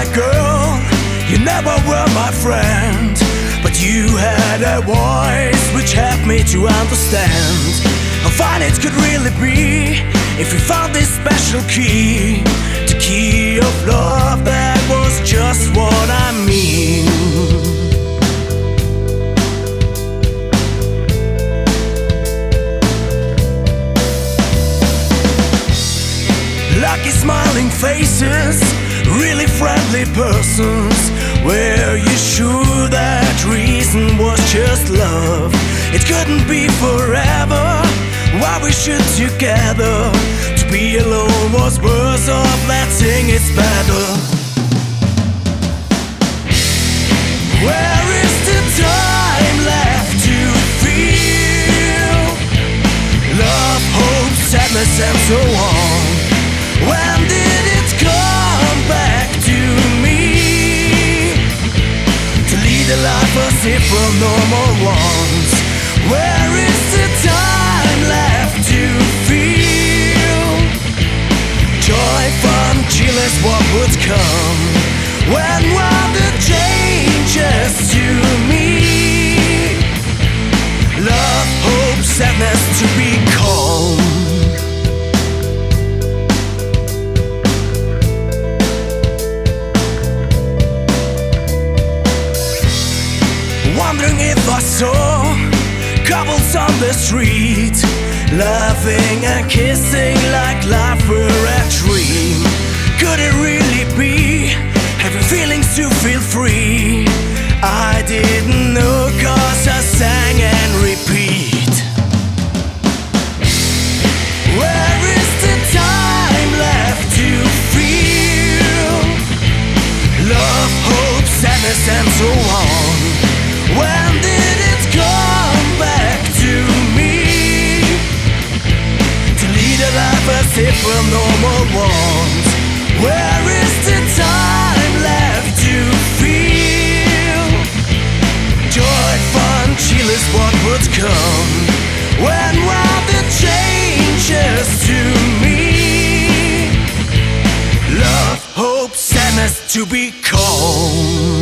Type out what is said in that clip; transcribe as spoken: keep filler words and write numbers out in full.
my girl, you never were my friend, but you had a voice which helped me to understand how fine it could really be if you found this special key. The key of love, that was just what I mean. Lucky smiling faces, really friendly persons. Were you sure that reason was just love? It couldn't be forever, why we should together. To be alone was worse off, let's sing it's better. Where is the time left to feel love, hope, sadness and so on? When did it come back to me to lead a life as if we're normal ones? Where is the time left to feel joy, fun, chill is what would come? When were the changes to me? Love, hope, sadness to be calm. Wondering if I saw couples on the street, laughing and kissing like life were a dream. Could it really be having feelings to feel free? I didn't know, cause I sang and repeat. Where is the time left to feel love, hope, sadness and so on? When did it come back to me to lead a life as if we're normal ones? Where is the time left to feel joy, fun, chill is what would come? When were the changes to me? Love, hope, sadness to be calm.